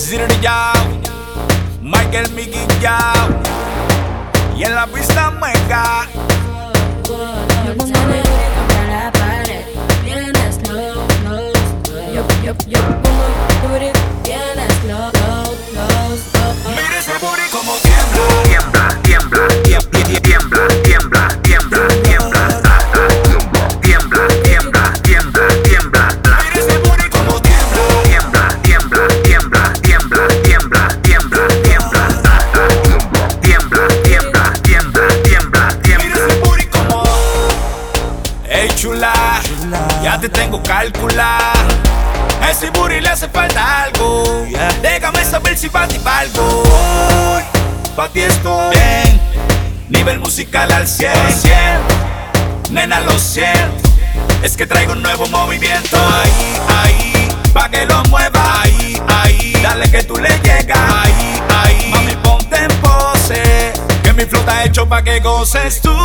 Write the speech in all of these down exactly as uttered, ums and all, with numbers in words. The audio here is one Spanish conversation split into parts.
Zero Yao, Michael Miki Yao, y en la pista Mega. Yo pongo mi booty contra la pared, bien slow, slow, slow. Yo, yo, yo pongo mi booty bien slow, slow, slow, slow. Mira ese booty como tiembla, Tiembla, tiembla, tiembla, tiembla, tiembla, tiembla, tiembla, ah, ah. Tiembla, tiembla, tiembla, tiembla, ah. mira ese booty como tiembla, Tiembla, tiembla, tiembla, tiembla, tiembla, tiembla, tiembla, ah, ah. Tiembla, tiembla, tiembla, tiembla, mira tiembla. ese booty como. Hey chula, ya te tengo calcular. A ese booty le hace falta algo. Déjame saber si pa' ti valgo. Pa' ti estoy bien, nivel musical al cien. Nena, lo siento, es que traigo un nuevo movimiento. Ahí, ahí, pa' que lo mueva. Ahí, ahí, dale que tú le llegas. Ahí, ahí, mami, ponte en pose, que mi flow está hecho pa' que goces tú.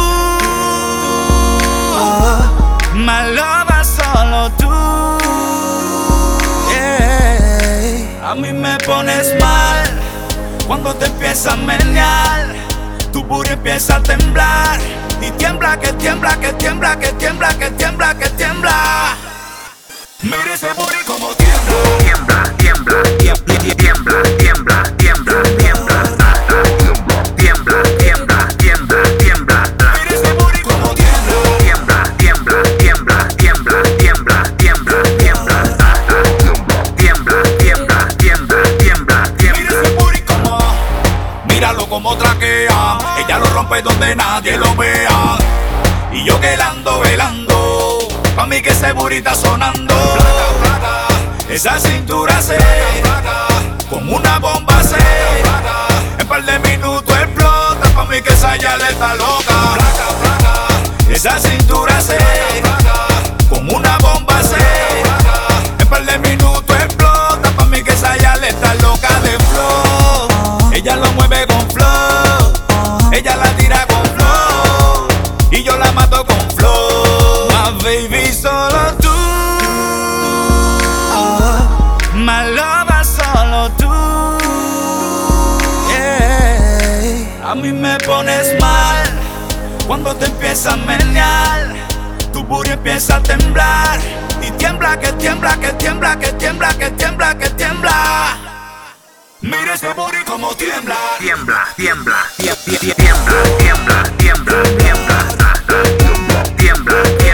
Malova solo tú. Yeah. A mí me pones mal cuando te empiezas a menear. Tu booty empieza a temblar. Y tiembla, que tiembla, que tiembla, que tiembla, que tiembla, que tiembla. Mira ese booty como tiembla. Tiembla, tiembla, tiembla, tiembla, tiembla, tiembla, tiembla, ah, ah. Tiembla, tiembla, tiembla, tiembla, ah. Mira ese booty como tiembla. Tiembla, tiembla, tiembla, tiembla, tiembla, tiembla, tiembla, ah, ah. Tiembla, tiembla, tiembla, tiembla, Mira tiembla. ese booty como. Míralo como traquea. Ella lo rompe donde nadie lo vea. Y yo que la ando velando. Pa' mí que ese booty está sonando. Placa, placa. Esa cintura se como una bomba se. En par de minutos explota. Pa' mí que esa ya le está loca. Placa, placa. Esa cintura se como una bomba se. En par de minutos explota. Pa' mí que esa ya le está loca de flow. Ella lo mueve con flow. Ella la tira con flow. Y yo la mato con flow. My baby, solo tú. My lover, solo tú. Yeah. A mí me pones mal cuando te empiezas a menear. Tu booty empieza a temblar. Y tiembla, que tiembla, que tiembla, que tiembla, que tiembla, que tiembla. Mira ese booty como tiembla. Tiembla, tiembla, tiembla, tiembla, tiembla, tiembla, tiembla, ah, ah. Tiembla, tiembla.